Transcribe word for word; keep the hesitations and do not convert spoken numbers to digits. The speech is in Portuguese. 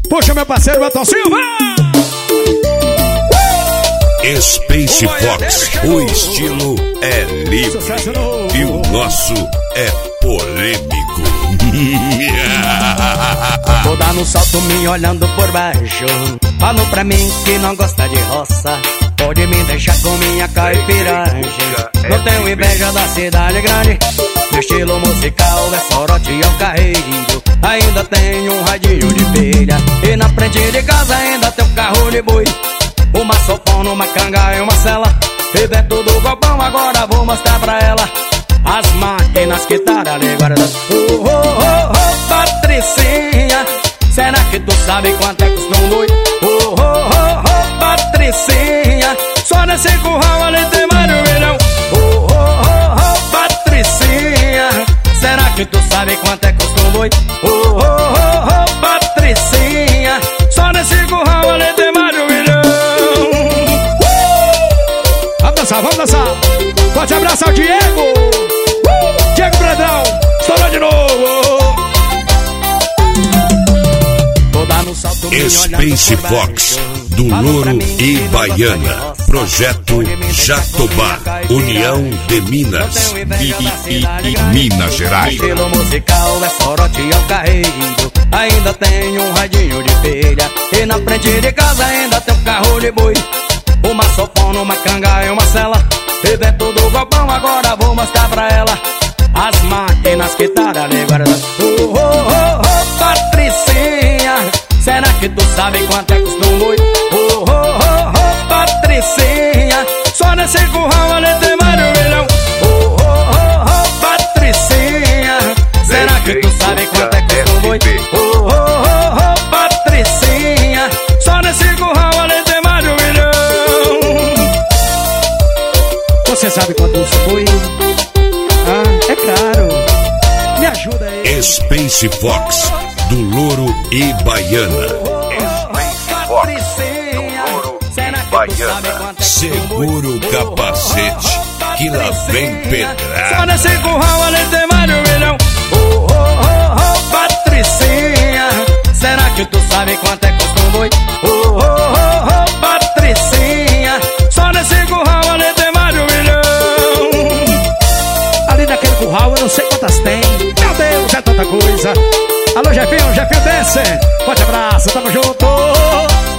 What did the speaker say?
Puxa meu parceiro Elton Silva. Space Fox, o estilo é livre e o nosso é polêmico. Tô dando salto me olhando por baixo. Falou pra mim que não gosta de roça. Pode me deixar com minha caipiragem. Não tenho inveja da cidade grande. Meu estilo musical é sorote e o carreiro. Ainda tenho um radinho de pilha. E na frente de casa ainda tem um carro de boi. Uma sofona, uma canga e uma cela. E dentro do galpão agora vou mostrar pra ela as máquinas que tá ali guardando. Oh, oh, oh, oh, Patricinha, será que tu sabe quanto é que custa um boi? Oh, oh, oh, oh, Patricinha, só nesse curral ali tem mais de um milhão. Oh, oh, oh, oh, Patricinha, será que tu sabe quanto é que custa um boi? Oh, oh, oh, oh, Patricinha, só nesse curral ali tem mais de um milhão. Vamos dançar, vamos dançar. Forte abraço ao Diego. uh! Diego Brandão, estourou de novo. Space Fox, do Louro e Baiana. Projeto Jatobá, União de Minas e, e, e, e Minas Gerais. Estilo musical é sorote e o carreiro. Ainda tenho um radinho de pilha. E na frente de casa ainda tem um carro de boi. Uma sofona, uma canga e uma cela. E dentro do galpão agora vou mostrar pra ela as máquinas que tá ali guardando. Oh, oh, oh, oh, Patricinha, será que tu sabe quanto é que custa um boi? Oh, oh, oh, oh, Patricinha, só nesse curral ali tem mais de um milhão. Oh, oh, oh, oh, Patricinha, será que tu sabe quanto é que custa um boi? Oh, oh, oh, oh, Patricinha, só nesse curral ali tem mais de um milhão. Você sabe quanto isso foi? Ah, é claro. Me ajuda aí. Space Fox, do Louro e Baiana. Space Fox, do Louro e Baiana. Segura o capacete, que lá vem pedrada. Só nesse curral ali tem mais de um milhão. Oh, oh, oh, oh, Patricinha, será que tu sabe quanto é que custa um boi? Oh, oh, oh, oh, Patricinha, só nesse curral ali tem mais de um milhão. Ali naquele curral eu não sei quantas tem. Meu Deus, é tanta coisa. Alô, Jefinho, Jefinho Dance. Forte abraço, tamo junto.